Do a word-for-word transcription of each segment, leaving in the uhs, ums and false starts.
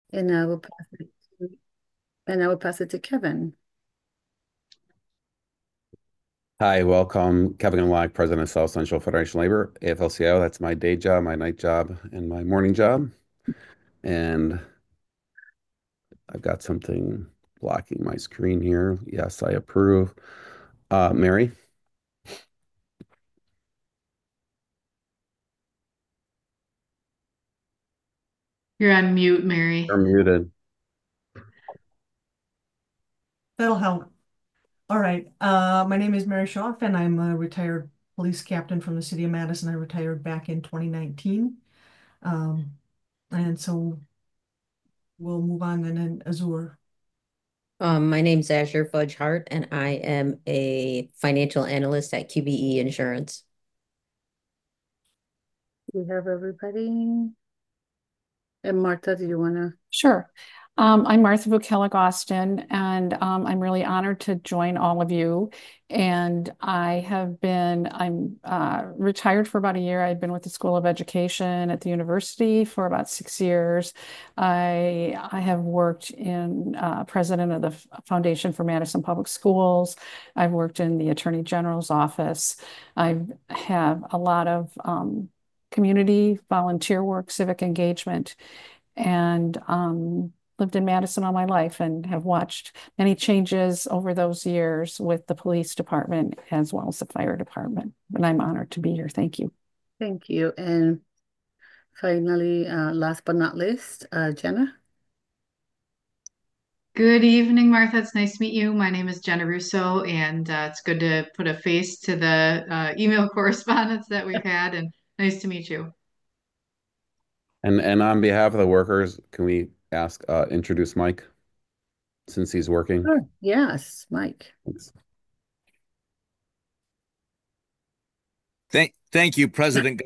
And I will pass it to, and I will pass it to Kevin. Hi, welcome. Kevin Nowak, President of South Central Federation of Labor, A F L C I O. That's my day job, my night job, and my morning job. And I've got something blocking my screen here. Yes, I approve. Uh, Mary, You're on mute, you're Mary. muted. That'll help. All right. Uh, my name is Mary Schaff, and I'm a retired police captain from the city of Madison. I retired back in twenty nineteen. Um, and so we'll move on then in Azure. Um, my name's Azure Fudge Hart, and I am a financial analyst at Q B E Insurance. We have everybody. And Martha, do you want to? Sure. Um, I'm Martha Vukelic Austin, and um, I'm really honored to join all of you. And I have been, I'm uh, retired for about a year. I've been with the School of Education at the university for about six years. I, I have worked in uh, president of the Foundation for Madison Public Schools. I've worked in the Attorney General's office. I have a lot of um, community volunteer work, civic engagement, and um, lived in Madison all my life and have watched many changes over those years with the police department as well as the fire department. And I'm honored to be here. Thank you. Thank you. And finally, uh, last but not least, uh, Jenna. Good evening, Martha. It's nice to meet you. My name is Jenna Russo, and uh, it's good to put a face to the uh, email correspondence that we've had, and nice to meet you. And and on behalf of the workers, can we ask, uh, introduce Mike since he's working? Sure. Yes, Mike. Thanks. Thank, thank you, President.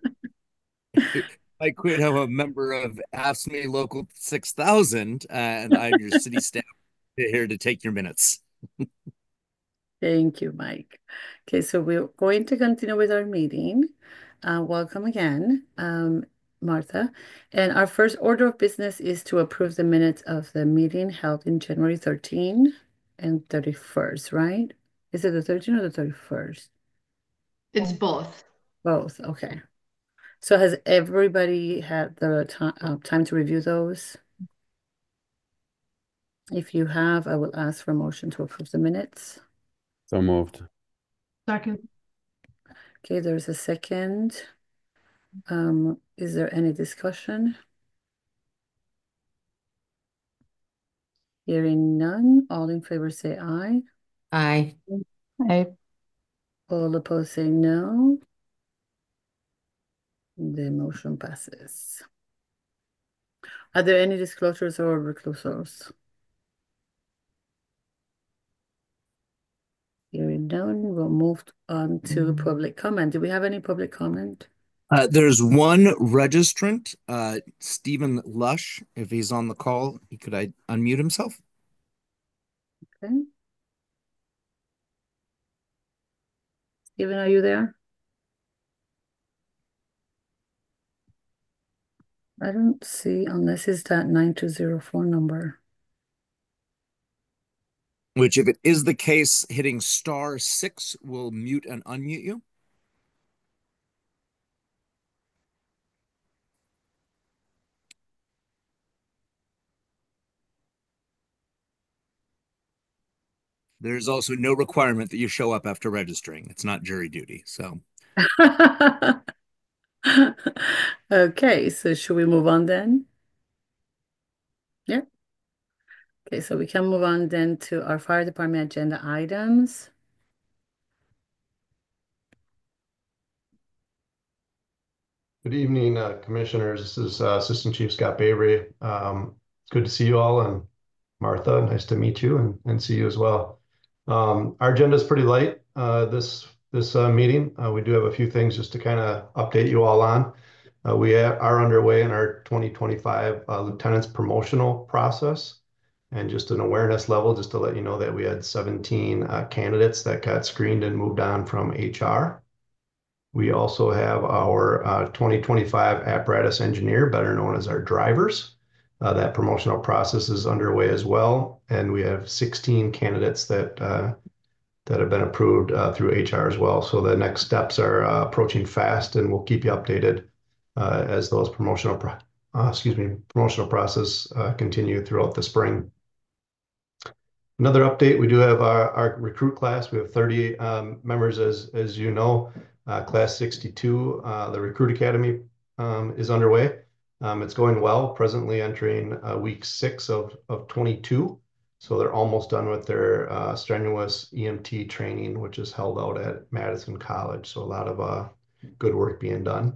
I quit. I'm a member of AFSCME Local six thousand, uh, and I'm your city staff here to take your minutes. Thank you, Mike. Okay, so we're going to continue with our meeting. Uh, welcome again, um, Martha. And our first order of business is to approve the minutes of the meeting held in January thirteenth and thirty-first, right? Is it the thirteenth or the thirty-first? It's both. Both, okay. So has everybody had the time uh, time to review those? If you have, I will ask for a motion to approve the minutes. So moved. Second. Okay, there's a second. Um, is there any discussion? Hearing none, all in favor say aye. Aye. I, All opposed say no. The motion passes. Are there any disclosures or reclusals? Hearing none, we'll move on to public comment. Do we have any public comment? Uh, there's one registrant, uh, Stephen Lush. If he's on the call, he could I unmute himself? Okay. Stephen, are you there? I don't see, unless it's that nine two zero four number. Which, if it is the case, hitting star six will mute and unmute you. There's also no requirement that you show up after registering. It's not jury duty. So, Okay, so should we move on then? Yeah. Okay, so we can move on then to our fire department agenda items. Good evening, uh, commissioners. This is uh, Assistant Chief Scott Bavery. Um, it's good to see you all, and Martha, nice to meet you and, and see you as well. Um, our agenda is pretty light uh, this this uh, meeting. Uh, we do have a few things just to kind of update you all on. Uh, we are underway in our twenty twenty-five uh, lieutenant's promotional process, and just an awareness level, just to let you know that we had seventeen uh, candidates that got screened and moved on from H R. We also have our uh, twenty twenty-five apparatus engineer, better known as our drivers. Uh, that promotional process is underway as well, and we have sixteen candidates that uh, that have been approved uh, through H R as well. So the next steps are uh, approaching fast, and we'll keep you updated uh, as those promotional pro uh, excuse me promotional process uh, continue throughout the spring. Another update, we do have our, our recruit class. We have thirty um, members, as as you know. Uh, class sixty-two, uh, the Recruit Academy um, is underway. Um, it's going well, presently entering uh, week six of, of twenty-two. So they're almost done with their uh, strenuous E M T training, which is held out at Madison College. So a lot of uh, good work being done.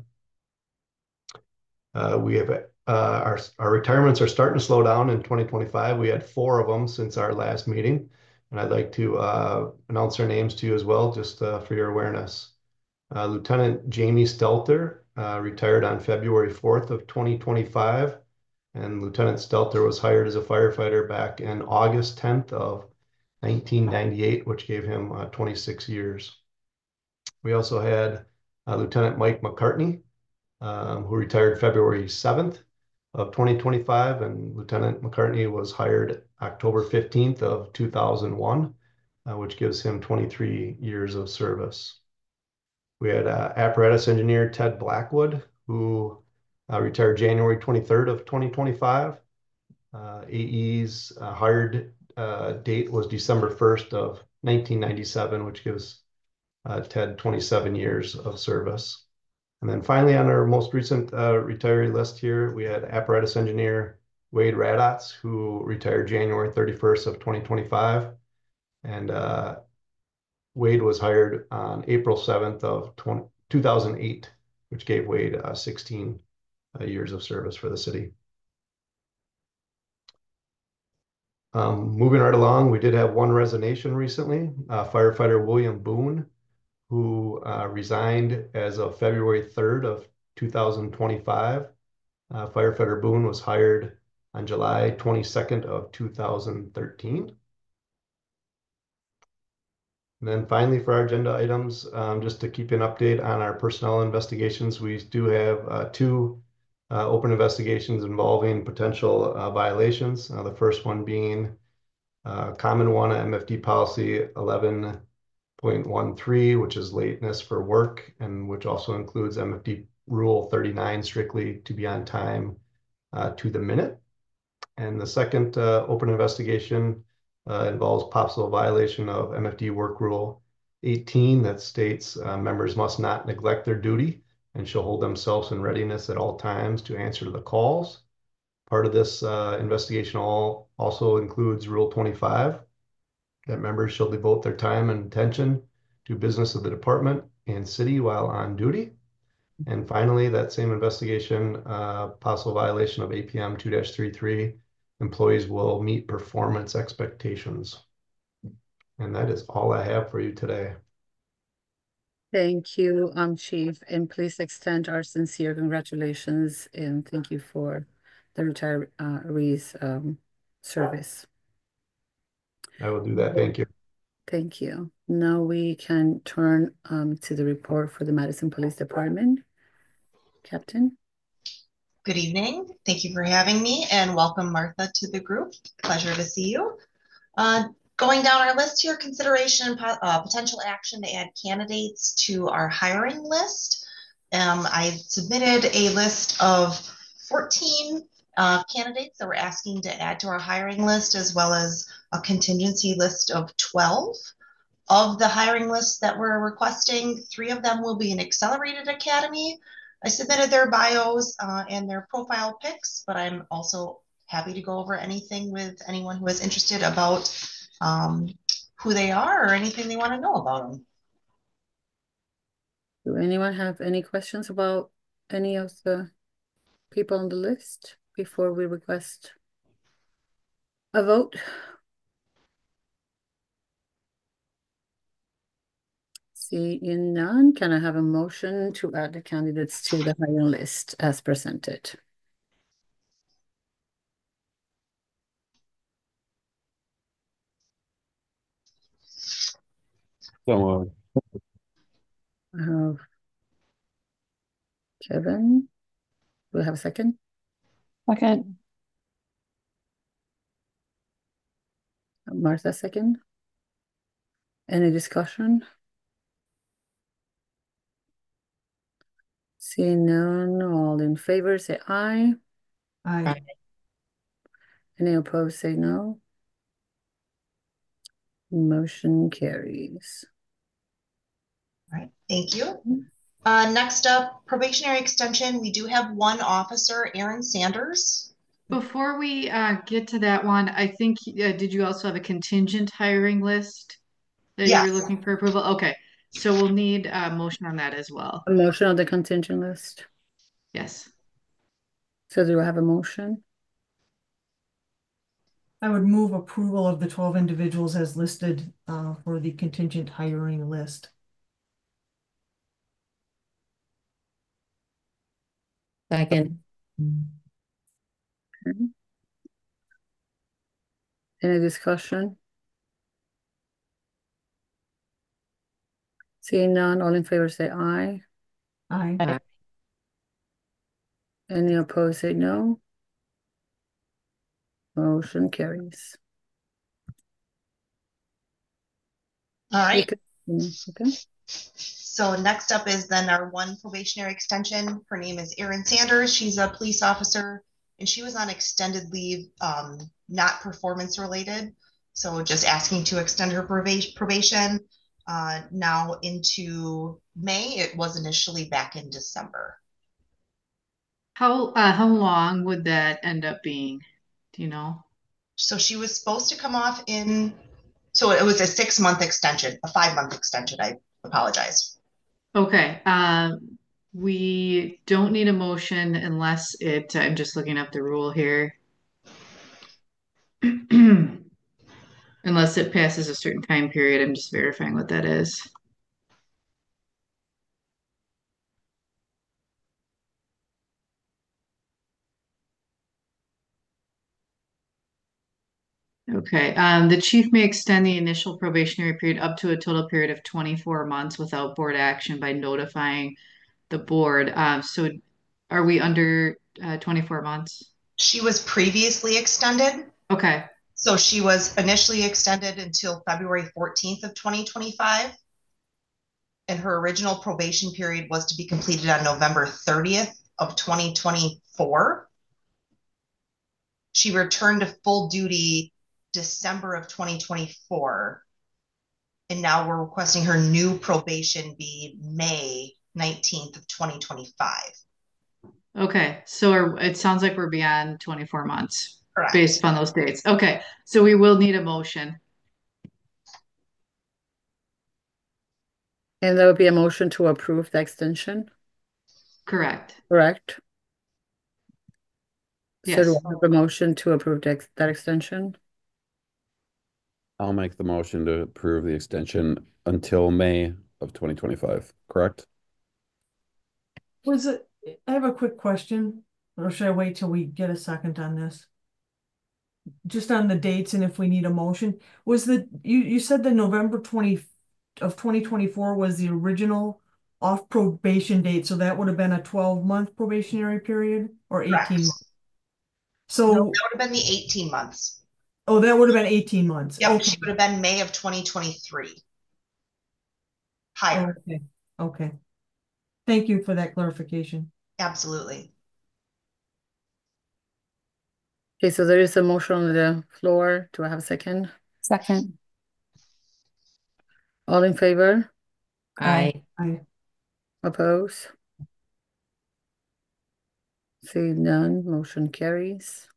Uh, we have uh, our, our retirements are starting to slow down in twenty twenty-five. We had four of them since our last meeting. And I'd like to uh, announce their names to you as well, just uh, for your awareness. Uh, Lieutenant Jamie Stelter uh, retired on February fourth of twenty twenty-five. And Lieutenant Stelter was hired as a firefighter back in August tenth of nineteen ninety-eight, which gave him uh, twenty-six years. We also had uh, Lieutenant Mike McCartney, um, who retired February seventh of twenty twenty-five, and Lieutenant McCartney was hired October fifteenth of two thousand one, uh, which gives him twenty-three years of service. We had uh, apparatus engineer Ted Blackwood, who uh, retired January twenty-third of twenty twenty-five. Uh, A E's uh, hired uh, date was December first of nineteen ninety-seven, which gives uh, Ted twenty-seven years of service. And then finally, on our most recent uh, retiree list here, we had apparatus engineer Wade Radotz, who retired January thirty-first of twenty twenty-five. And uh, Wade was hired on April seventh of two thousand eight, which gave Wade uh, sixteen uh, years of service for the city. Um, moving right along, we did have one resignation recently. Uh, firefighter William Boone, who uh, resigned as of February third of two thousand twenty-five. Uh, firefighter Boone was hired on July twenty-second of two thousand thirteen. And then finally, for our agenda items, um, just to keep an update on our personnel investigations, we do have uh, two uh, open investigations involving potential uh, violations. Uh, the first one being uh, common one, M F D policy eleven point one three, which is lateness for work, and which also includes M F D rule thirty-nine, strictly to be on time uh, to the minute. And the second uh, open investigation uh, involves possible violation of M F D work rule eighteen that states uh, members must not neglect their duty and shall hold themselves in readiness at all times to answer to the calls. Part of this uh, investigation all also includes Rule twenty-five, that members shall devote their time and attention to business of the department and city while on duty. And finally, that same investigation, uh, possible violation of A P M two dash thirty-three, employees will meet performance expectations. And that is all I have for you today. Thank you, um, Chief, and please extend our sincere congratulations and thank you for the retirees' um, service. I will do that. Thank you. Thank you. Now we can turn um, to the report for the Madison Police Department. Captain. Good evening. Thank you for having me, and welcome, Martha, to the group. Pleasure to see you. Uh, going down our list here, consideration and uh, potential action to add candidates to our hiring list. Um, I submitted a list of fourteen uh, candidates that we're asking to add to our hiring list, as well as a contingency list of twelve. Of the hiring lists that we're requesting, three of them will be an accelerated academy. I submitted their bios uh, and their profile pics, but I'm also happy to go over anything with anyone who is interested about um, who they are or anything they want to know about them. Do anyone have any questions about any of the people on the list before we request a vote? Seeing none, can I have a motion to add the candidates to the hiring list as presented? So, I have Kevin. Do we have a second? Second. Martha second. Any discussion? Seeing none, all in favor say aye. Aye. Any opposed say no. Motion carries. All right, thank you. Uh, next up, probationary extension. We do have one officer, Aaron Sanders. Before we uh, get to that one, I think, uh, did you also have a contingent hiring list that you were Yes. looking for approval? Okay, so we'll need a motion on that as well. A motion on the contingent list. Yes. So do I have a motion? I would move approval of the twelve individuals as listed uh, for the contingent hiring list. Second. Okay. Any discussion? Seeing none, all in favor say aye. Aye. Aye. Any opposed say no. Motion carries. All right. Okay. So next up is then our one probationary extension. Her name is Erin Sanders. She's a police officer and she was on extended leave, um, not performance related. So just asking to extend her probation uh, now into May. It was initially back in December. How uh, how long would that end up being? Do you know? So she was supposed to come off in, so it was a six month extension, a five month extension. I apologize. Okay. Um, we don't need a motion unless it, I'm just looking up the rule here. Unless it passes a certain time period, I'm just verifying what that is. Okay, um, the chief may extend the initial probationary period up to a total period of twenty-four months without board action by notifying the board. Um, so are we under uh, twenty-four months? She was previously extended. Okay. So she was initially extended until February fourteenth of twenty twenty-five. And her original probation period was to be completed on November thirtieth of twenty twenty-four. She returned to full duty December of twenty twenty-four. And now we're requesting her new probation be May nineteenth of twenty twenty-five. Okay, so are, it sounds like we're beyond twenty-four months. Correct. Based on those dates. Okay, so we will need a motion. And there will be a motion to approve the extension, Correct. correct? So Yes. do I have a motion to approve the ex- that extension? I'll make the motion to approve the extension until May of twenty twenty-five, correct? Was it, I have a quick question, or should I wait till we get a second on this? Just on the dates and if we need a motion, was the, you, you said the November twentieth of twenty twenty-four was the original off probation date, so that would have been a twelve month probationary period or eighteen Correct. months? So, No, that would have been the eighteen months. oh, that would have been eighteen months. Yep, Okay. she would have been May of twenty twenty-three. Higher. Okay, okay. Thank you for that clarification. Absolutely. Okay, so there is a motion on the floor. Do I have a second? Second. All in favor? Aye. Aye. Oppose? Seeing none, motion carries.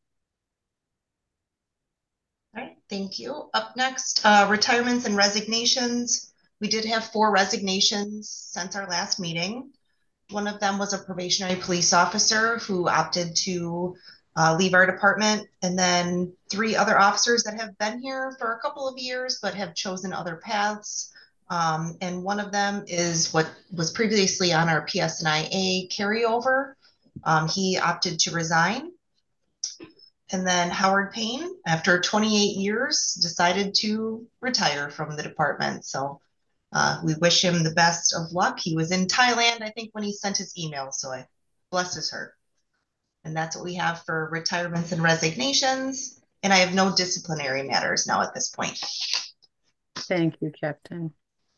All right, thank you. Up next, uh, retirements and resignations. We did have four resignations since our last meeting. One of them was a probationary police officer who opted to uh, leave our department, and then three other officers that have been here for a couple of years but have chosen other paths. Um, and one of them is what was previously on our P S N I A carryover. Um, he opted to resign. And then Howard Payne, after twenty-eight years, decided to retire from the department. So uh, we wish him the best of luck. He was in Thailand, I think, when he sent his email. So I bless his heart. And that's what we have for retirements and resignations. And I have no disciplinary matters now at this point. Thank you, Captain.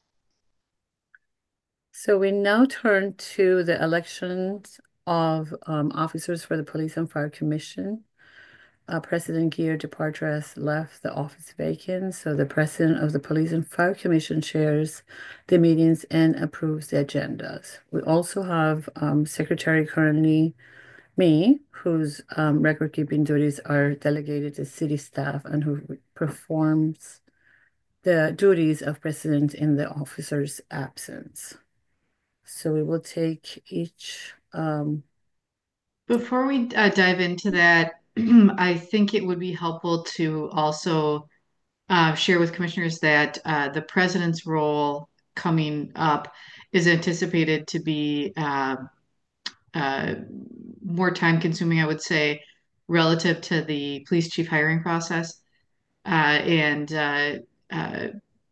So we now turn to the elections of um, officers for the Police and Fire Commission. Uh, President Gear departure has left the office vacant, so the President of the Police and Fire Commission chairs the meetings and approves the agendas. We also have um, Secretary currently me, whose um, record-keeping duties are delegated to city staff and who performs the duties of President in the officer's absence. So we will take each. Um, Before we uh, dive into that, I think it would be helpful to also uh, share with commissioners that uh, the president's role coming up is anticipated to be uh, uh, more time consuming, I would say, relative to the police chief hiring process. Uh, and uh, uh,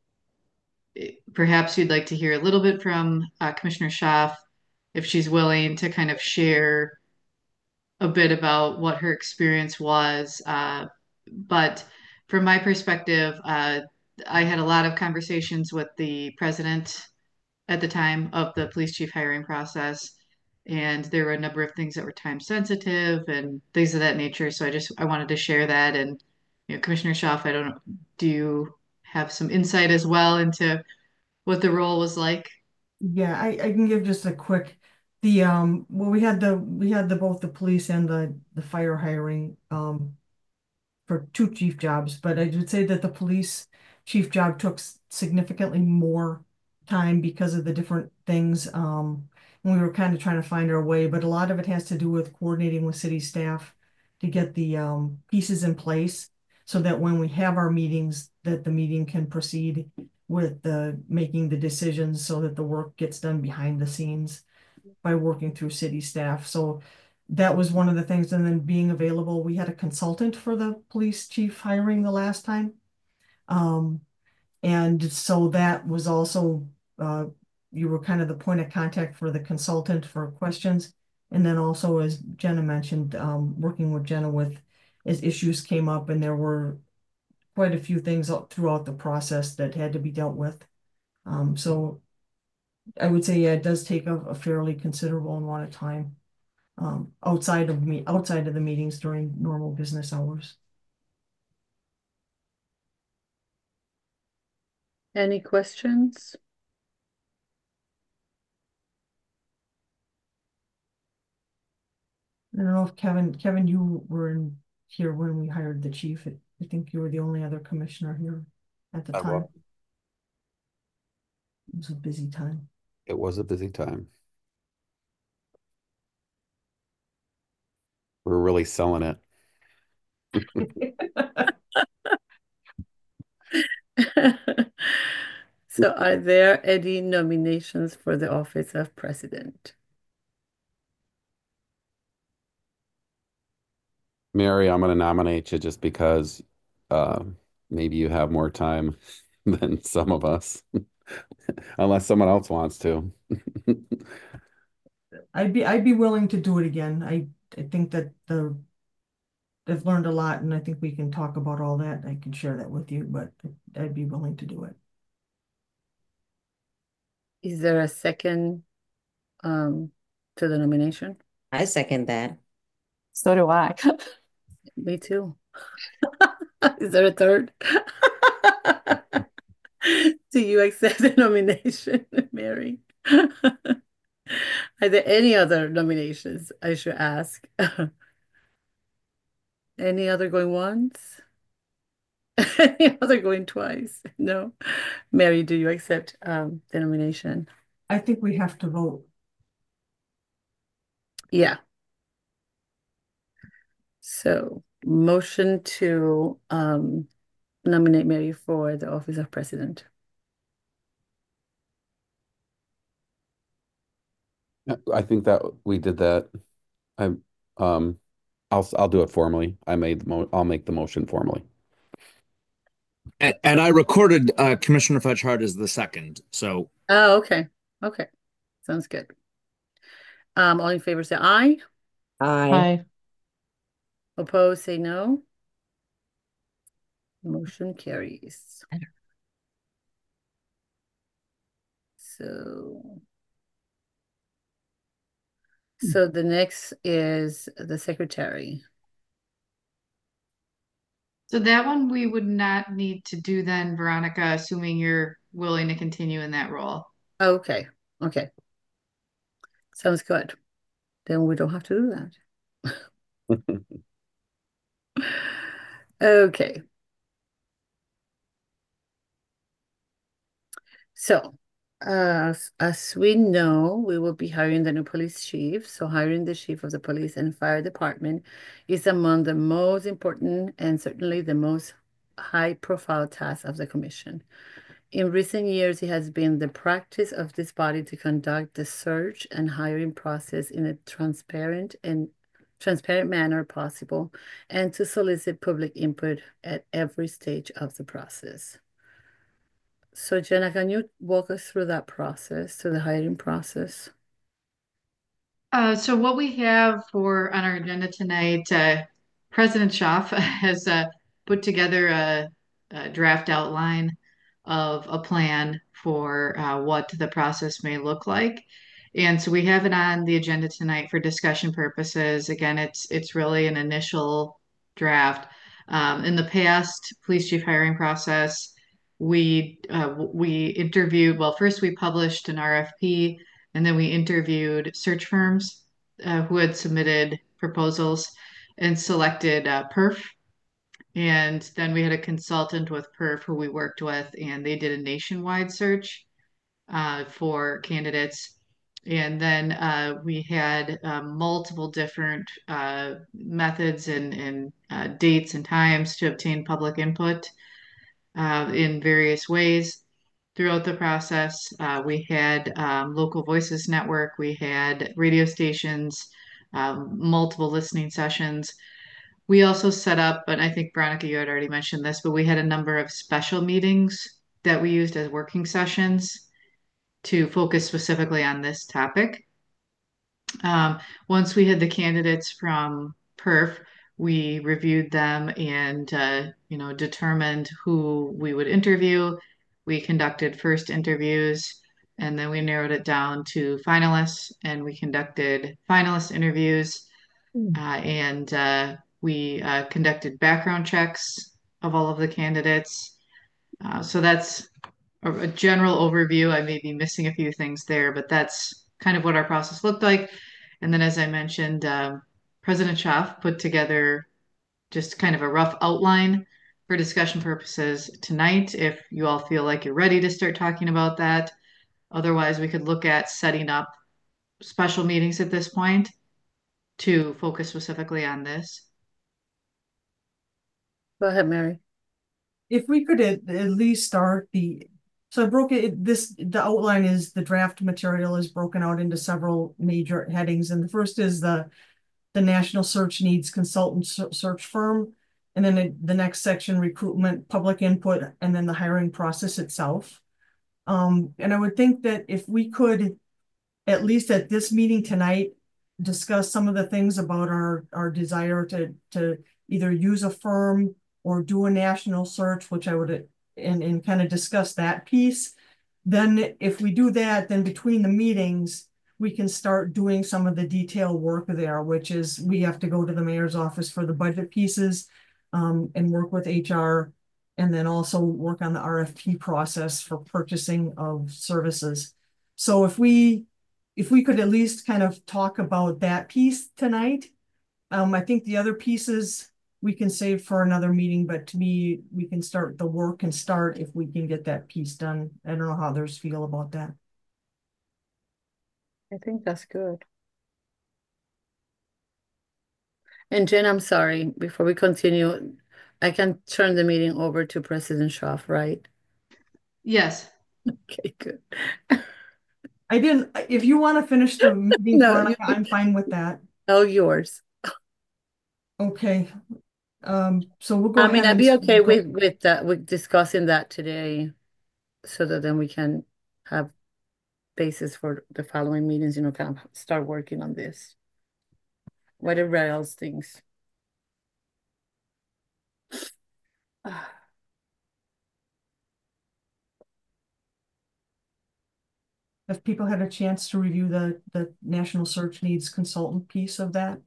perhaps you'd like to hear a little bit from uh, Commissioner Schaaf, if she's willing to kind of share a bit about what her experience was. Uh, but from my perspective, uh, I had a lot of conversations with the president at the time of the police chief hiring process. And there were a number of things that were time sensitive and things of that nature. So I just I wanted to share that. And you know, Commissioner Schaaf, I don't know, do you have some insight as well into what the role was like? Yeah, I, I can give just a quick, the, um, well, we had the, we had the, both the police and the, the fire hiring, um, for two chief jobs, but I would say that the police chief job took significantly more time because of the different things. Um, and we were kind of trying to find our way, but a lot of it has to do with coordinating with city staff to get the, um, pieces in place so that when we have our meetings, that the meeting can proceed with the making the decisions so that the work gets done behind the scenes by working through city staff. So that was one of the things. And then being available, we had a consultant for the police chief hiring the last time. Um, and so that was also, uh, you were kind of the point of contact for the consultant for questions. And then also, as Jenna mentioned, um, working with Jenna with as issues came up, and there were quite a few things throughout the process that had to be dealt with. Um, so I would say, yeah, it does take a, a fairly considerable amount of time um, outside of me, outside of the meetings during normal business hours. any questions? I don't know if Kevin, Kevin, you were in here when we hired the chief. I think you were the only other commissioner here at the I time. will. It was a busy time. It was a busy time. We're really selling it. So are there any nominations for the office of president? Mary, I'm going to nominate you just because uh, maybe you have more time than some of us, unless someone else wants to. I'd be I'd be willing to do it again. I I think that the I've learned a lot, and I think we can talk about all that. I can share that with you, but I'd be willing to do it. Is there a second um, to the nomination? I second that. So do I. Me too. Is there a third? Do you accept the nomination, Mary? Are there any other nominations I should ask? Any other going once? Any other going twice? No. Mary, do you accept um, the nomination? I think we have to vote. Yeah. So, motion to um, nominate Mary for the office of president. I think that we did that. I um I'll I'll do it formally. I made the mo I'll make the motion formally. And, and I recorded uh, Commissioner Fudge Hart as the second. So Oh, okay. Okay. Sounds good. Um, all in favor say aye. Aye. Aye. Opposed say no. Motion carries. So, so the next is the secretary. So that one we would not need to do then, Veronica, assuming you're willing to continue in that role. Okay, okay. Sounds good. Then we don't have to do that. Okay. So, uh, as- as we know, we will be hiring the new police chief. So, hiring the chief of the police and fire department is among the most important and certainly the most high-profile task of the commission. In recent years, it has been the practice of this body to conduct the search and hiring process in a transparent and transparent manner possible, and to solicit public input at every stage of the process. So, Jenna, can you walk us through that process, to the hiring process? Uh, so what we have for on our agenda tonight, uh, President Schaaf has uh, put together a, a draft outline of a plan for uh, what the process may look like. And so we have it on the agenda tonight for discussion purposes. Again, it's it's really an initial draft. Um, in the past police chief hiring process, we uh, we interviewed, well, first we published an R F P, and then we interviewed search firms uh, who had submitted proposals and selected uh, Perf. And then we had a consultant with Perf who we worked with, and they did a nationwide search uh, for candidates. And then uh, we had uh, multiple different uh, methods and, and uh, dates and times to obtain public input uh, in various ways throughout the process. Uh, we had um, Local Voices Network, we had radio stations, um, multiple listening sessions. We also set up, and I think Veronica, you had already mentioned this, but we had a number of special meetings that we used as working sessions to focus specifically on this topic. Um, once we had the candidates from Perf, we reviewed them and uh, you know determined who we would interview. We conducted first interviews, and then we narrowed it down to finalists, and we conducted finalist interviews, uh, and uh, we uh, conducted background checks of all of the candidates. Uh, so that's a, a general overview. I may be missing a few things there, but that's kind of what our process looked like. And then, as I mentioned, um, President Schaaf put together just kind of a rough outline for discussion purposes tonight. If you all feel like you're ready to start talking about that, otherwise, we could look at setting up special meetings at this point to focus specifically on this. Go ahead, Mary. If we could at, at least start the, so I broke it, this, the outline is the draft material is broken out into several major headings. And the first is the, the National Search Needs Consultant Search Firm. And then the, the next section, recruitment, public input, and then the hiring process itself. Um, and I would think that if we could, at least at this meeting tonight, discuss some of the things about our, our desire to, to either use a firm or do a national search, which I would, and, and kind of discuss that piece. Then if we do that, then between the meetings, we can start doing some of the detail work there, which is we have to go to the mayor's office for the budget pieces um, and work with H R, and then also work on the R F P process for purchasing of services. So if we if we could at least kind of talk about that piece tonight, um, I think the other pieces we can save for another meeting, but to me, we can start, the work can start if we can get that piece done. I don't know how others feel about that. I think that's good. And Jen, I'm sorry, before we continue, I can turn the meeting over to President Schaaf, right? Yes. Okay, good. I didn't, if you want to finish the meeting, No, Veronica, you- I'm fine with that. Oh, yours. Okay. Um, so we'll go I mean, ahead I'd be and okay go- with with that, with discussing that today, so that then we can have basis for the following meetings, you know, kind of start working on this. Whatever else things. Have people had a chance to review the, the National Search Needs Consultant piece of that?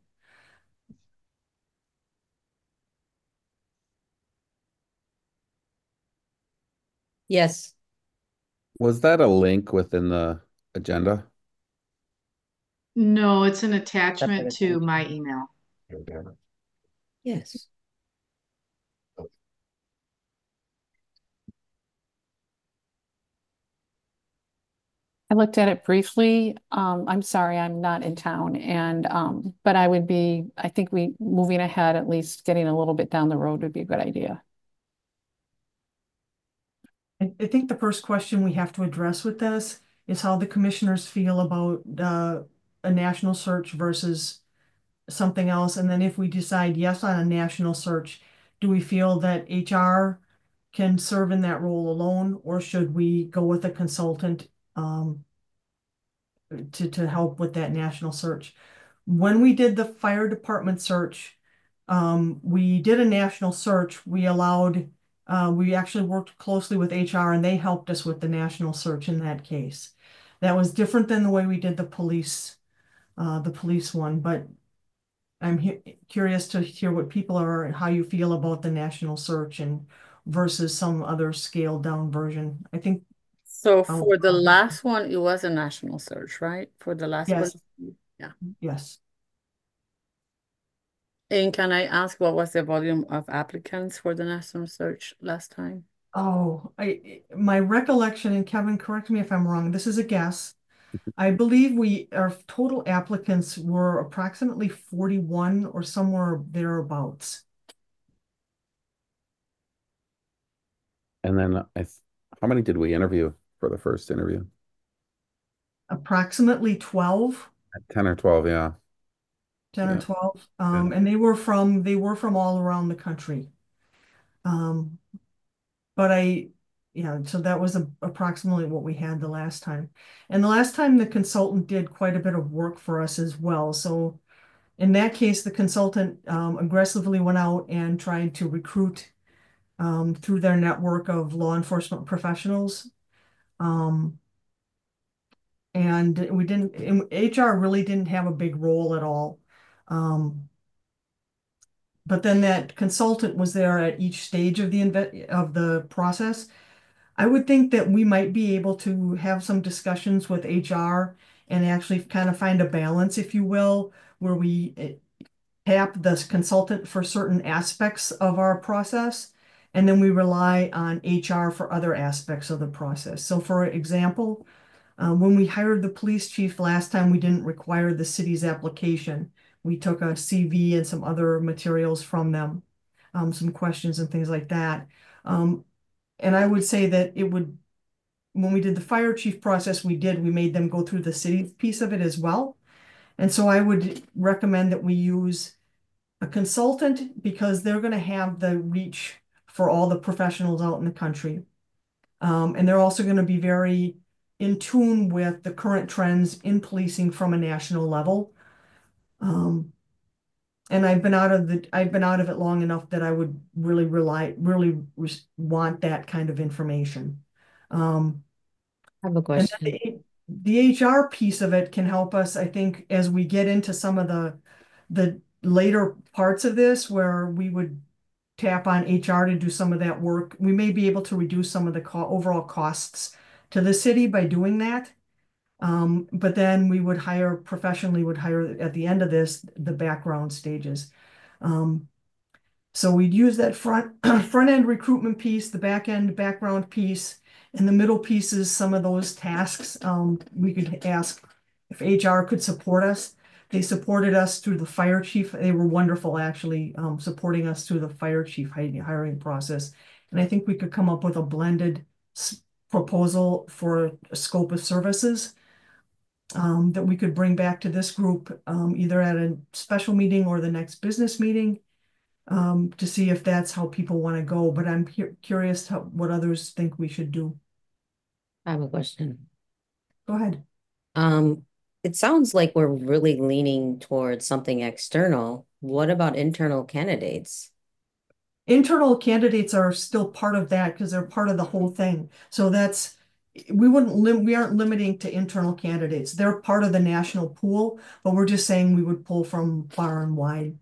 Yes. Was that a link within the agenda? No, it's an attachment Separate to attachment. my email. Yes. I looked at it briefly. Um, I'm sorry, I'm not in town and, um, but I would be, I think we, moving ahead, at least getting a little bit down the road would be a good idea. I, I think the first question we have to address with this is how the commissioners feel about uh, a national search versus something else. And then if we decide yes on a national search, do we feel that H R can serve in that role alone, or should we go with a consultant um, to, to help with that national search? When we did the fire department search, um, we did a national search. We allowed, uh, we actually worked closely with H R and they helped us with the national search in that case. That was different than the way we did the police, uh, the police one, but I'm he curious to hear what people are, how you feel about the national search and versus some other scaled down version. I think, So oh, for the last one, it was a national search, right? For the last yes, one? Yeah. yes. And can I ask what was the volume of applicants for the national search last time? Oh, I, my recollection, and Kevin, correct me if I'm wrong, this is a guess. I believe we, our total applicants were approximately forty-one or somewhere thereabouts. And then I, th- how many did we interview for the first interview? Approximately twelve, ten or twelve, yeah. ten or Yeah. twelve. Yeah. Um, and they were from, they were from all around the country. Um, but I, yeah, so that was a, approximately what we had the last time. And the last time the consultant did quite a bit of work for us as well. So in that case, the consultant um, aggressively went out and tried to recruit um, through their network of law enforcement professionals. Um, and we didn't, and H R really didn't have a big role at all. Um, but then that consultant was there at each stage of the inve- of the process. I would think that we might be able to have some discussions with H R and actually kind of find a balance, if you will, where we eh, tap the consultant for certain aspects of our process, and then we rely on H R for other aspects of the process. So for example, uh, when we hired the police chief last time, we didn't require the city's application. We took a C V and some other materials from them, um, some questions and things like that. Um, and I would say that it would, when we did the fire chief process, we did, we made them go through the city piece of it as well. And so I would recommend that we use a consultant because they're going to have the reach for all the professionals out in the country. Um, and they're also going to be very in tune with the current trends in policing from a national level. Um, and I've been out of the, I've been out of it long enough that I would really rely, really want that kind of information. Um, I have a and then question. the, the H R piece of it can help us, I think, as we get into some of the, the later parts of this where we would tap on H R to do some of that work. We may be able to reduce some of the co overall costs to the city by doing that. Um, but then we would hire professionally, would hire at the end of this, the background stages. Um, so we'd use that front front end recruitment piece, the back end background piece, and the middle piece is some of those tasks. Um, we could ask if H R could support us. They supported us through the fire chief. They were wonderful, actually, um, supporting us through the fire chief hiring process. And I think we could come up with a blended proposal for a scope of services um, that we could bring back to this group um, either at a special meeting or the next business meeting um, to see if that's how people want to go. But I'm curious how, what others think we should do. I have a question. Go ahead. Um, it sounds like we're really leaning towards something external. What about internal candidates? Internal candidates are still part of that because they're part of the whole thing. So that's we wouldn't lim we aren't limiting to internal candidates. They're part of the national pool, but we're just saying we would pull from far and wide.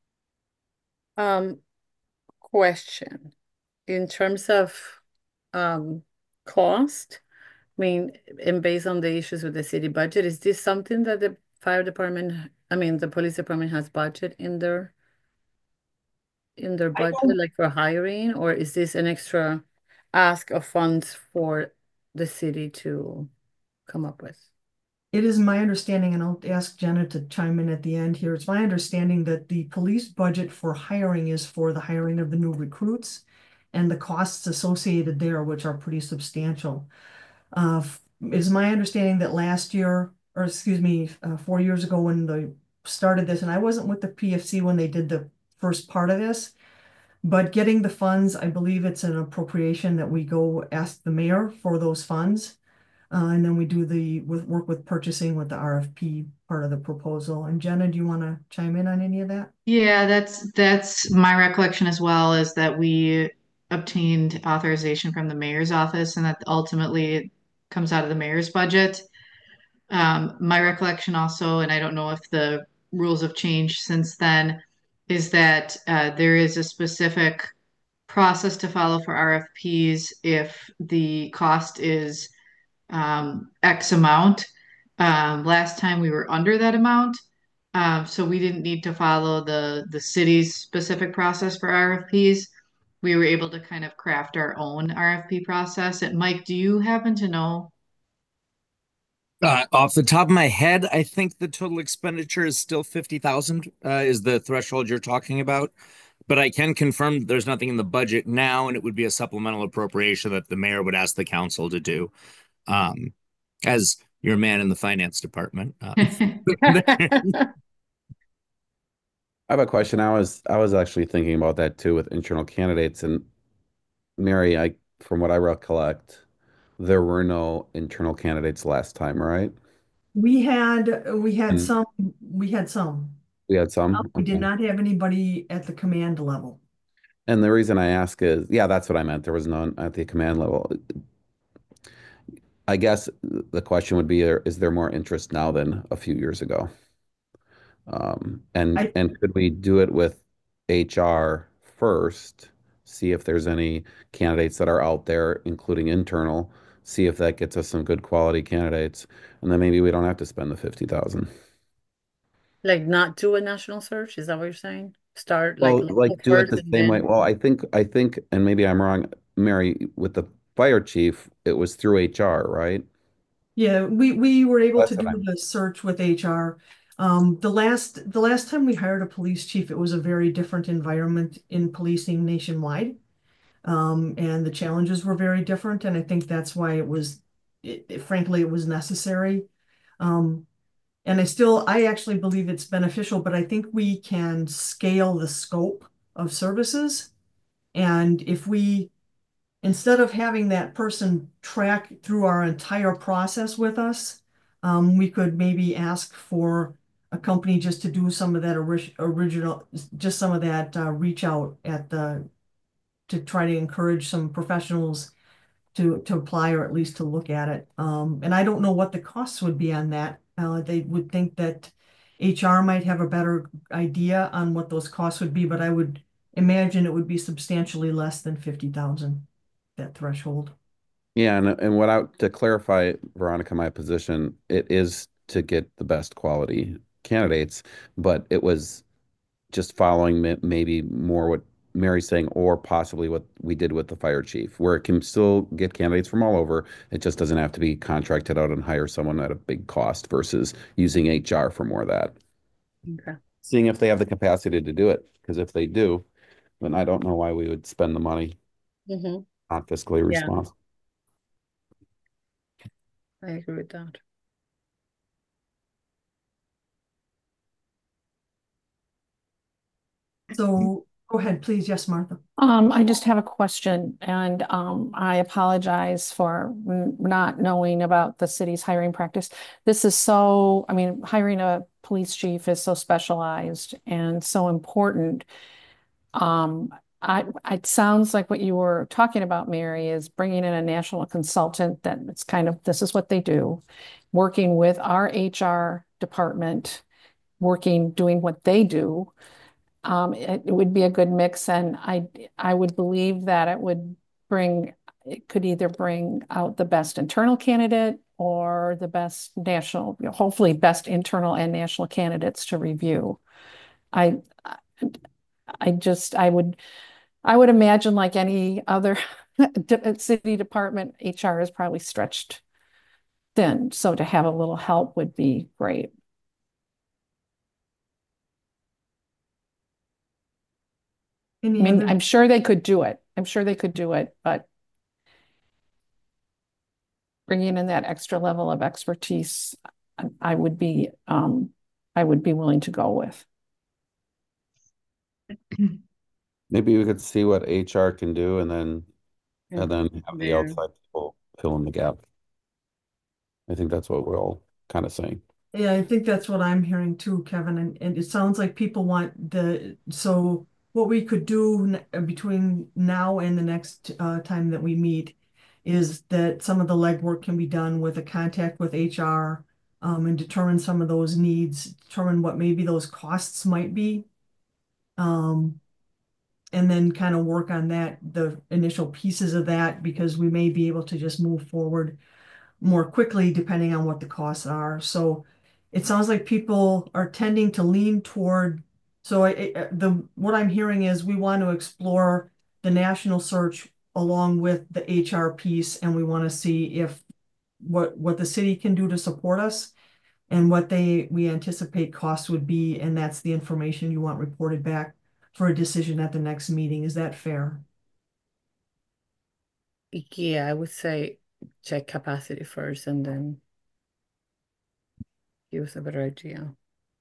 Um, question. In terms of um cost, I mean, and based on the issues with the city budget, is this something that the fire department, I mean, the police department has budget in their in their I budget, don't, like for hiring, or is this an extra ask of funds for the city to come up with? it is my understanding, and I'll ask Jenna to chime in at the end here. It's my understanding that the police budget for hiring is for the hiring of the new recruits and the costs associated there, which are pretty substantial. Uh, it is my understanding that last year, or excuse me, uh, four years ago when they started this, and I wasn't with the P F C when they did the first part of this, but getting the funds, I believe it's an appropriation that we go ask the mayor for those funds. Uh, and then we do the with work with purchasing with the R F P part of the proposal. And Jenna, do you want to chime in on any of that? Yeah, that's that's my recollection as well, is that we obtained authorization from the mayor's office and that ultimately it comes out of the mayor's budget. Um, my recollection also, and I don't know if the rules have changed since then, is that uh, there is a specific process to follow for R F Ps if the cost is um, X amount. Um, last time we were under that amount, um, so we didn't need to follow the the city's specific process for R F Ps. We were able to kind of craft our own R F P process. And Mike, do you happen to know? Uh, off the top of my head, I think the total expenditure is still fifty thousand, uh, is the threshold you're talking about. But I can confirm that there's nothing in the budget now, and it would be a supplemental appropriation that the mayor would ask the council to do. Um, as your man in the finance department. Uh, I have a question. I was I was actually thinking about that too with internal candidates. And Mary, I from what I recollect, there were no internal candidates last time, right? We had we had And some we had some. we had some. We did Okay. not have anybody at the command level. And the reason I ask is, yeah, that's what I meant. There was none at the command level. I guess the question would be, uh, is there more interest now than a few years ago? Um, and I and could we do it with H R first, see if there's any candidates that are out there, including internal, see if that gets us some good quality candidates, and then maybe we don't have to spend the fifty thousand. Like not do a national search? Is that what you're saying? Start like Well, local like do it first the and same way. then Well, I think I think, and maybe I'm wrong, Mary, with the fire chief, it was through H R, right? Yeah, we we were able to That's what do I'm. the search with H R. Um, the last the last time we hired a police chief, it was a very different environment in policing nationwide. Um, and the challenges were very different, and I think that's why it was, it, it- frankly, it was necessary. Um, and I still, I actually believe it's beneficial, but I think we can scale the scope of services. And if we, instead of having that person track through our entire process with us, um, we could maybe ask for a company just to do some of that ori original, just some of that uh, reach out at the, to try to encourage some professionals to to apply or at least to look at it. Um, and I don't know what the costs would be on that. Uh, they would think that H R might have a better idea on what those costs would be, but I would imagine it would be substantially less than fifty thousand, that threshold. Yeah, and and what I to clarify, Veronica, my position, it is to get the best quality candidates, but it was just following may- maybe more what Mary's saying, or possibly what we did with the fire chief, where it can still get candidates from all over. It just doesn't have to be contracted out and hire someone at a big cost versus using H R for more of that. okay. Seeing if they have the capacity to do it, because if they do, then I don't know why we would spend the money Mm-hmm. not fiscally Yeah, responsible. I agree with that. So go ahead, please. Yes, Martha. Um, I just have a question, and um, I apologize for n- not knowing about the city's hiring practice. This is so, I mean, hiring a police chief is so specialized and so important. Um, I, it sounds like what you were talking about, Mary, is bringing in a national consultant that it's kind of, this is what they do, working with our H R department, working, doing what they do. Um, it, it would be a good mix, and I, I would believe that it would bring, it could either bring out the best internal candidate or the best national, you know, hopefully best internal and national candidates to review. I, I just, I would, I would imagine like any other city department, H R is probably stretched thin. So to have a little help would be great. I Any mean, other, I'm sure they could do it. I'm sure they could do it, but bringing in that extra level of expertise, I, I would be, um, I would be willing to go with. Maybe we could see what H R can do and then and And then have the there. outside people fill in the gap. I think that's what we're all kind of saying. yeah, I think that's what I'm hearing too, Kevin, and, and it sounds like people want the, so what we could do n- between now and the next uh, time that we meet is that some of the legwork can be done with a contact with H R, um, and determine some of those needs, determine what maybe those costs might be. Um, and then kind of work on that, the initial pieces of that, because we may be able to just move forward more quickly depending on what the costs are. So it sounds like people are tending to lean toward, so I, I- the, what I'm hearing is we want to explore the national search along with the H R piece, and we want to see if what, what the city can do to support us and what they, we anticipate costs would be, and that's the information you want reported back for a decision at the next meeting. Is that fair? Yeah, I would say check capacity first and then give us a better idea.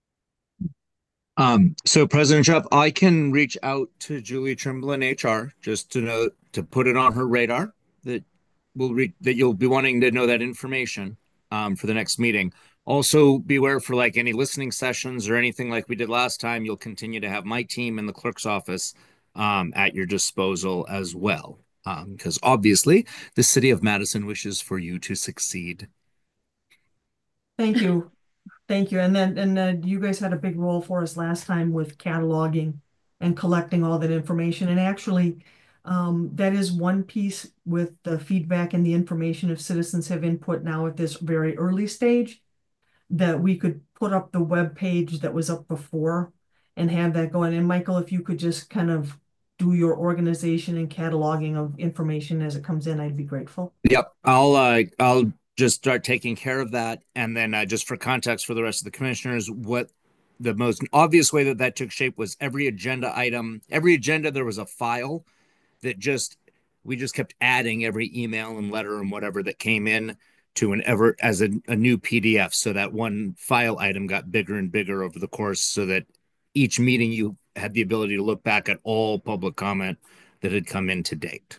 Um, so President Schaaf, I can reach out to Julie Trimble in H R just to know to put it on her radar that will re that you'll be wanting to know that information um, for the next meeting. Also, beware for like any listening sessions or anything like we did last time. You'll continue to have my team in the clerk's office um, at your disposal as well, because um, obviously the city of Madison wishes for you to succeed. Thank you. Thank you. And then, and then you guys had a big role for us last time with cataloging and collecting all that information. And actually, um, that is one piece with the feedback and the information if citizens have input now at this very early stage, that we could put up the web page that was up before and have that going. And Michael, if you could just kind of do your organization and cataloging of information as it comes in, I'd be grateful. Yep, I'll uh, I'll just start taking care of that, and then uh, just for context for the rest of the commissioners, what the most obvious way that that took shape was every agenda item, every agenda there was a file that just we just kept adding every email and letter and whatever that came in to an ever as a, a new P D F, so that one file item got bigger and bigger over the course, so that each meeting you had the ability to look back at all public comment that had come in to date.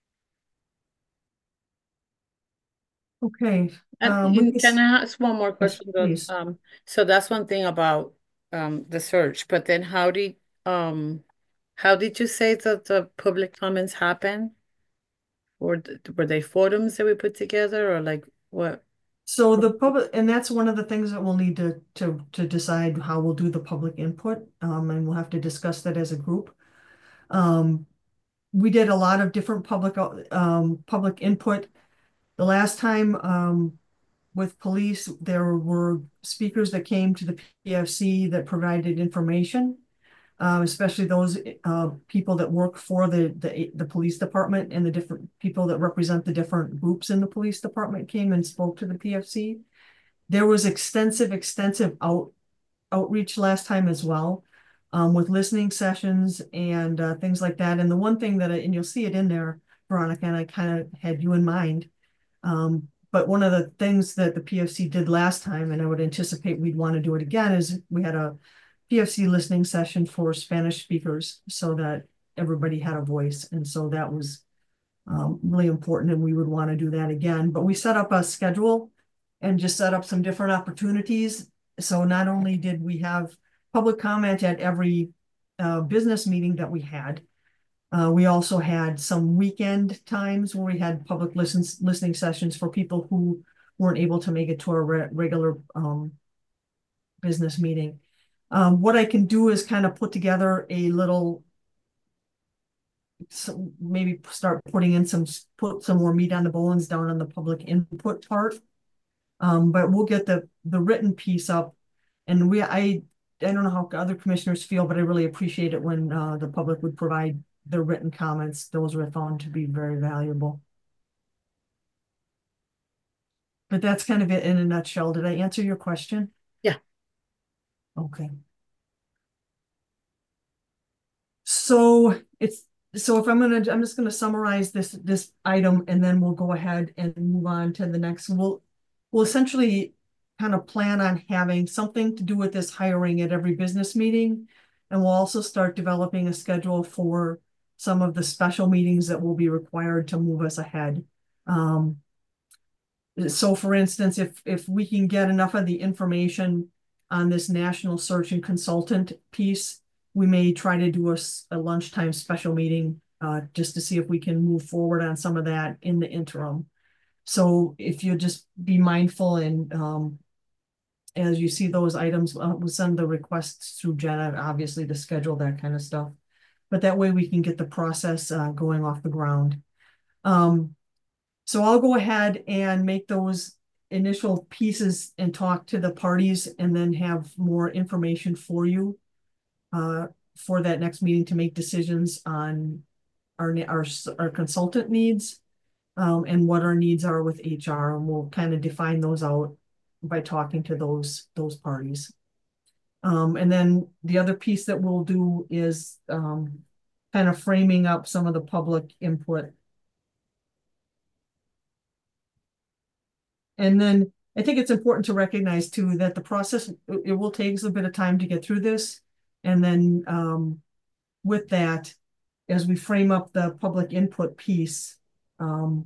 Okay. And, Um, with and this, can I ask one more yes, question though? please. Um, so that's one thing about um the search, but then how did um how did you say that the public comments happen? Or th- were they forums that we put together or like what? So the public, and that's one of the things that we'll need to to to decide how we'll do the public input. Um, and we'll have to discuss that as a group. Um, we did a lot of different public um public input. The last time um with police, there were speakers that came to the P F C that provided information. Um, especially those uh, people that work for the, the the police department, and the different people that represent the different groups in the police department came and spoke to the P F C. There was extensive, extensive out outreach last time as well, um, with listening sessions and uh, things like that. And the one thing that, I, and you'll see it in there, Veronica, and I kind of had you in mind. Um, but one of the things that the P F C did last time, and I would anticipate we'd want to do it again, is we had a P F C listening session for Spanish speakers so that everybody had a voice. And so that was um, really important, and we would want to do that again. But we set up a schedule and just set up some different opportunities. So not only did we have public comment at every uh, business meeting that we had, Uh, we also had some weekend times where we had public listens, listening sessions for people who weren't able to make it to our re regular um, business meeting. Um, what I can do is kind of put together a little, so maybe start putting in some, put some more meat on the bones down on the public input part. Um, but we'll get the, the written piece up. And we, I, I don't know how other commissioners feel, but I really appreciate it when uh, the public would provide their written comments. Those were found to be very valuable. But that's kind of it in a nutshell. Did I answer your question? Yeah. Okay. So it's, so if I'm gonna, I'm just gonna summarize this, this item, and then we'll go ahead and move on to the next. We'll, we'll essentially kind of plan on having something to do with this hiring at every business meeting. And we'll also start developing a schedule for some of the special meetings that will be required to move us ahead. Um, so for instance, if, if we can get enough of the information on this national search and consultant piece, we may try to do a, a lunchtime special meeting uh, just to see if we can move forward on some of that in the interim. So if you just be mindful, and um, as you see those items, uh, we'll send the requests through Jenna, obviously, to schedule that kind of stuff. But that way we can get the process uh, going off the ground. Um, so I'll go ahead and make those initial pieces and talk to the parties, and then have more information for you uh, for that next meeting to make decisions on our, our, our consultant needs um, and what our needs are with H R. And we'll kind of define those out by talking to those, those parties. Um, and then the other piece that we'll do is um, kind of framing up some of the public input. And then I think it's important to recognize too that the process, it will take a bit of time to get through this. And then um, with that, as we frame up the public input piece, um,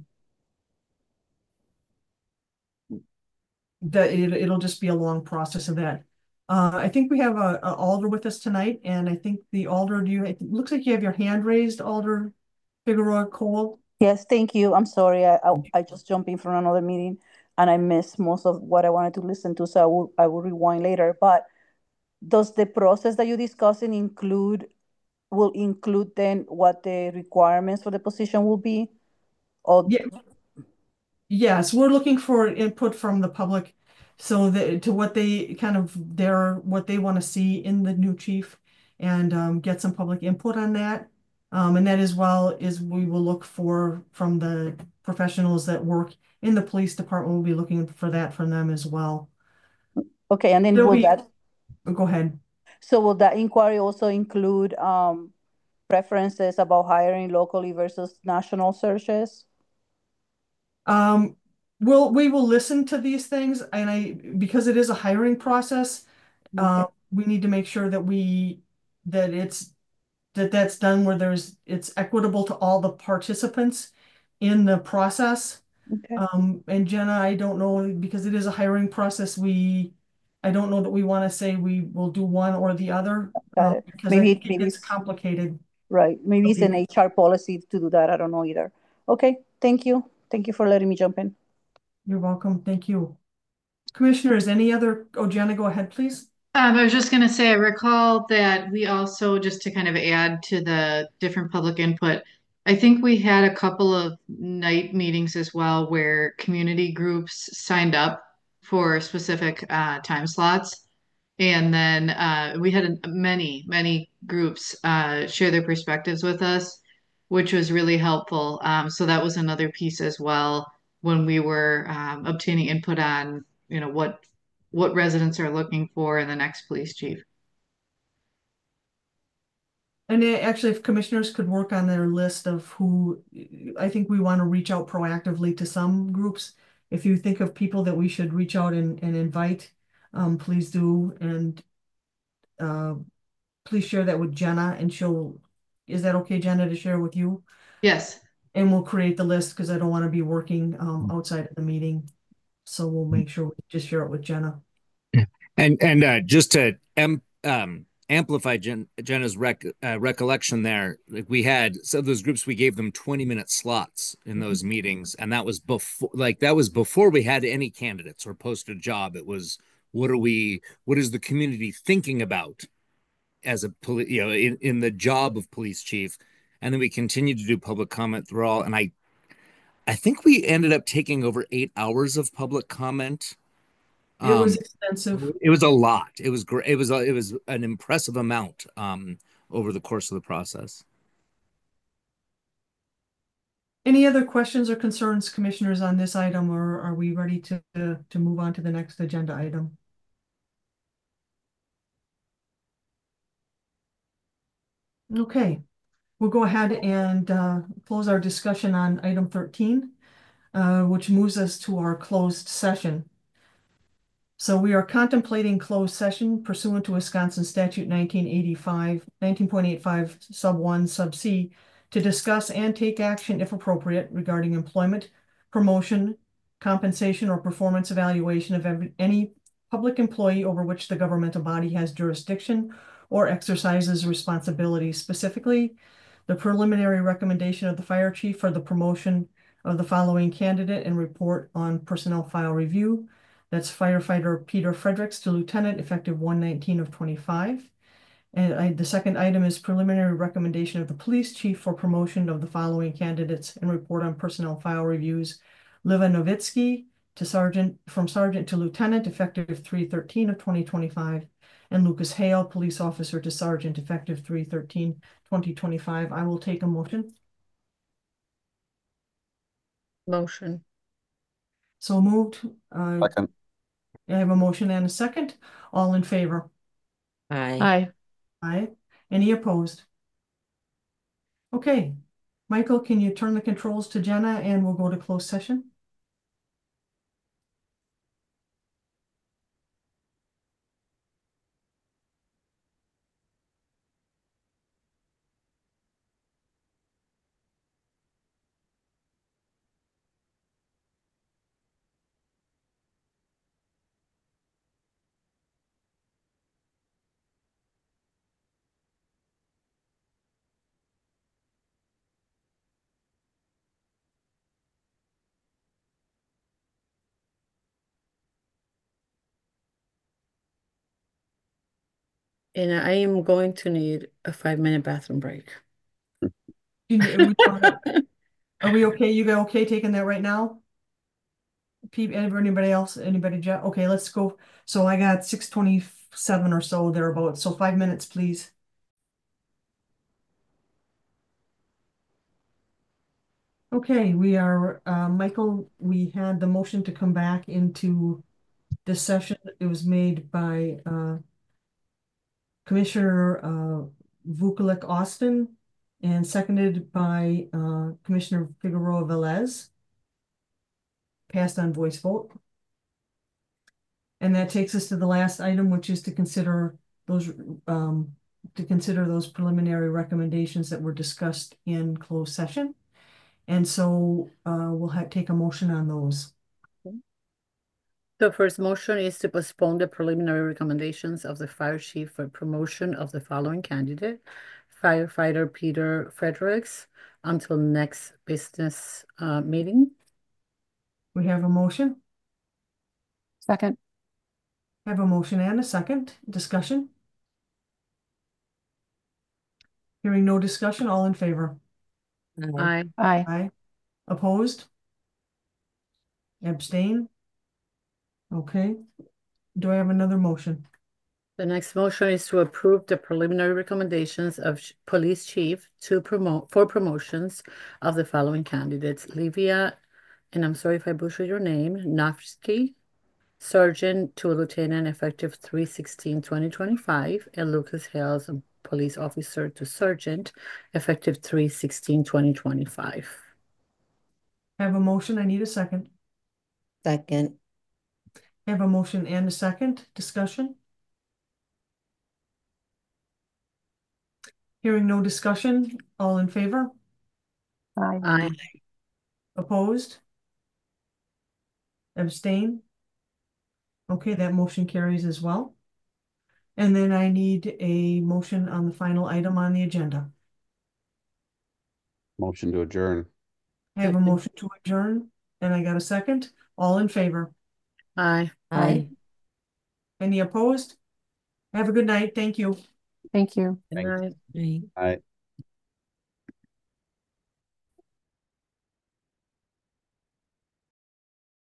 that it, it'll just be a long process of that. Uh, I think we have a, a Alder with us tonight, and I think the Alder, do you, it looks like you have your hand raised, Alder Figueroa Cole. Yes, thank you. I'm sorry. I, I, I just jumped in from another meeting and I missed most of what I wanted to listen to, so I will, I will rewind later. But does the process that you're discussing include, will include then what the requirements for the position will be? Or Yeah. Yes, we're looking for input from the public, so that to what they kind of their what they want to see in the new chief, and um, get some public input on that. Um, and that as well is we will look for from the professionals that work in the police department. We'll be looking for that from them as well. okay, and then There'll will be- that, Go ahead. so will that inquiry also include um, preferences about hiring locally versus national searches? Um, we'll we will listen to these things, and I because it is a hiring process, uh, Okay. we need to make sure that we that it's that that's done where there's it's equitable to all the participants in the process. Okay. Um, and Jenna, I don't know, because it is a hiring process, we I don't know that we want to say we will do one or the other, Got uh, it. because Maybe I it- think it maybe gets it's- complicated. Right. Maybe it's an Okay. H R policy to do that. I don't know either. Okay. Thank you. Thank you for letting me jump in. You're welcome. Thank you. Commissioners, any other? Oh, Jenna, go ahead, please. Um, I was just gonna say, I recall that we also, just to kind of add to the different public input, I think we had a couple of night meetings as well where community groups signed up for specific uh, time slots. And then uh, we had many, many groups uh, share their perspectives with us, which was really helpful. Um, so that was another piece as well when we were um, obtaining input on, you know, what what residents are looking for in the next police chief. And uh, actually, if commissioners could work on their list of who, I think we want to reach out proactively to some groups. If you think of people that we should reach out and, and invite, um, please do. And uh, please share that with Jenna, and she'll, is that okay, Jenna, to share with you? Yes. And we'll create the list, because I don't want to be working um, outside of the meeting. So we'll make sure we just share it with Jenna. And and uh, just to em um, amplify Jen, Jenna's rec, uh, recollection there. Like we had some of those groups, we gave them twenty minute slots in those meetings, and that was before, like that was before we had any candidates or posted a job. It was what are we, what is the community thinking about as a police, you know, in, in the job of police chief, and then we continued to do public comment through all, and I, I think we ended up taking over eight hours of public comment. It was Um, extensive. it was a lot. It was great. It was a, it was an impressive amount um, over the course of the process. Any other questions or concerns, commissioners, on this item, or are we ready to, to, to move on to the next agenda item? Okay, we'll go ahead and uh, close our discussion on item thirteen, uh, which moves us to our closed session. So we are contemplating closed session pursuant to Wisconsin statute nineteen eighty-five, nineteen point eight five sub one sub C to discuss and take action if appropriate regarding employment, promotion, compensation, or performance evaluation of every, any public employee over which the governmental body has jurisdiction or exercises responsibility, specifically the preliminary recommendation of the fire chief for the promotion of the following candidate and report on personnel file review. That's firefighter Peter Fredericks to lieutenant effective one nineteen of twenty-five. And I, the second item is preliminary recommendation of the police chief for promotion of the following candidates and report on personnel file reviews. Liva Novitsky to sergeant, from sergeant to lieutenant effective three thirteen of twenty twenty-five. And Lucas Hale, police officer to sergeant effective three thirteen twenty twenty-five. I will take a motion. Motion. So moved. Uh, Second. I have a motion and a second. All in favor? Aye. Aye. Aye. Any opposed? Okay. Michael, can you turn the controls to Jenna and we'll go to closed session? And I am going to need a five minute bathroom break. You need- we wanna- Are we okay? You guys okay taking that right now? Pete, anybody else? Anybody? Jeff? Okay, let's go. So I got six twenty-seven or so thereabouts. So five minutes, please. Okay, we are, uh, Michael, we had the motion to come back into this session. It was made by uh, Commissioner uh, Vukovic Austin and seconded by uh, Commissioner Figueroa Velez. Passed on voice vote. And that takes us to the last item, which is to consider those um, to consider those preliminary recommendations that were discussed in closed session. And so uh, we'll have take a motion on those. The first motion is to postpone the preliminary recommendations of the fire chief for promotion of the following candidate, firefighter Peter Fredericks, until next business uh, meeting. We have a motion. Second. Have a motion and a second. Discussion. Hearing no discussion, all in favor? Aye. Aye. Aye. Opposed? Abstain? Okay. Do I have another motion? The next motion is to approve the preliminary recommendations of ch- police chief to promote for promotions of the following candidates: Livia, and I'm sorry if I butcher your name, Nafsky, sergeant to lieutenant effective three sixteen twenty twenty-five, and Lucas Hales, a police officer to sergeant effective three sixteen twenty twenty-five. Have a motion. I need a second. Second. Have a motion and a second. Discussion. Hearing no discussion, all in favor? Aye. Aye. Opposed? Abstain? Okay, that motion carries as well. And then I need a motion on the final item on the agenda. Motion to adjourn. I have a Second. motion to adjourn, and I got a second. All in favor? Aye. Aye. Any opposed? Have a good night. Thank you. Thank you. Good Thanks. night. Right. Aye.